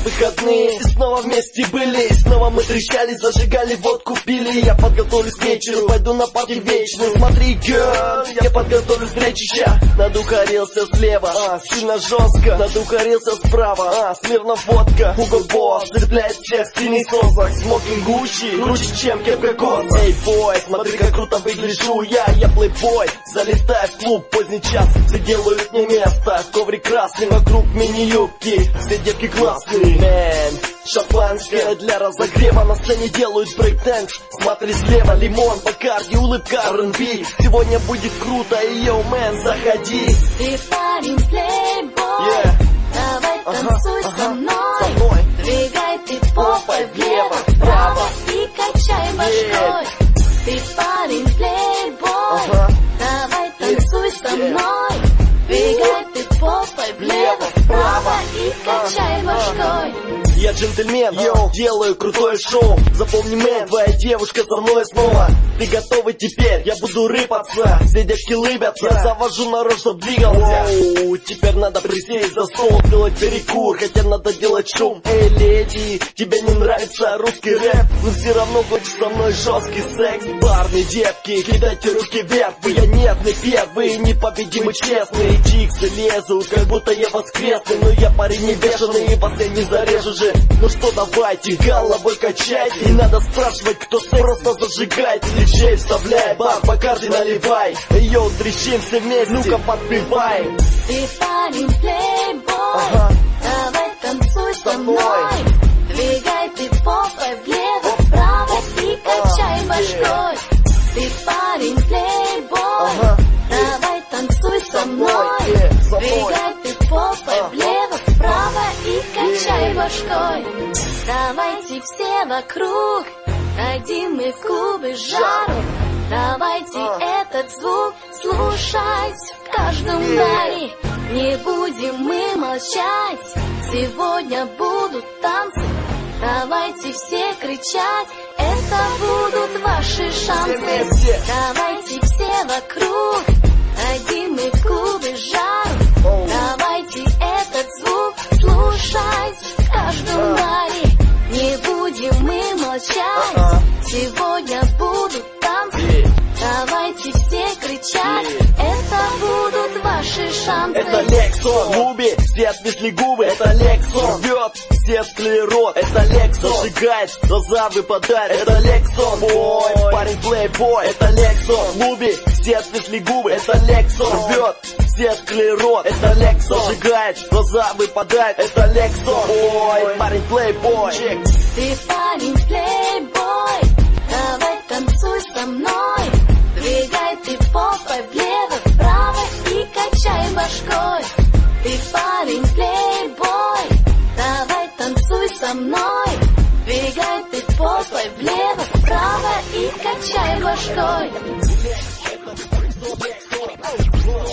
выходные. И снова вместе были, и снова мы трещали, зажигали, водку пили. Я подготовлюсь к вечеру, пойду на парти вечный. Смотри, girl, я подготовлюсь к речища. Надухарился слева, сильно жестко. Надухарился справа, смирно водка. Hugo Boss цепляет всех стильный сосок. Смокинг Гуччи, круче, чем кепка Космо. Эй, бой, смотри, как круто выгляжу я плейбой. Залетаю в клуб, поздний час, все делают мне место. Коврик красный, вокруг мини-юбки, все девки классные. Мэн, шампанское для разогрева, на сцене делают брейк-дэнс. Смотри слева, лимон, Бакарди, улыбка, R&B. Сегодня будет круто, и йоу, мэн, заходи. Ты парень плейбой, давай танцуй со мной. Двигай ты попой влево, вправо и качай башкой. Ты парень плейбой, давай танцуй со мной. Двигай ты попой влево, вправо и качай башкой. Я джентльмен, йоу, делаю крутое шоу. Запомни, мэн, твоя девушка со мной снова. Ты готовый теперь, я буду рыпаться. Все девки лыбятся, я завожу народ, чтоб двигался. Оу, теперь надо присесть за стол, сделать перекур, хотя надо делать шум. Эй, леди, тебе не нравится русский рэп, но все равно хочешь со мной жесткий секс. Парни, девки, кидайте руки вверх, вы я нервный первый, непобедимый, честный. Чиксы лезут, как будто я воскресный, но я парень не бешеный, и вас я не зарежу же. Ну что, давайте, головой качайте. Не надо спрашивать, кто с просто зажигает. Диджей вставляй, бар, Бакарди наливай. Йоу, трещим все вместе, ну-ка подпевай. Ты парень плейбой, давай танцуй со мной. Двигай ты попой влево, вправо и качай башкой. Ты парень плейбой, давай танцуй со мной. Двигай ты попой влево, вправо и качай башкой. Давайте все вокруг, дадим мы в клубы жару. Давайте этот звук слушать в каждом баре. Не будем мы молчать, сегодня будут танцы. Давайте все кричать, это будут ваши шансы. Давайте все вокруг, дадим мы в клубы жару. Давайте этот звук слушать в каждом баре. Не будем мы молчать, сегодня будут танцы. Давайте все кричать, это будут ваши шансы. Это Лексон, в клубе все отвисли губы. Это Лексон, рвет все склерот. Это Лексон, зажигает, глаза выпадает. Это Лексон, бой, парень плейбой. Это Лексон, в клубе все отвисли губы. Это Лексон, рвет все склерот. Это Лексон, зажигает, глаза выпадает. Это Лексон, бой, парень плейбой. Ты парень плейбой, давай танцуй со мной. Двигай ты попой влево, вправо и качай башкой. Ты парень плейбой, давай танцуй со мной. Двигай ты попой влево, вправо и качай башкой.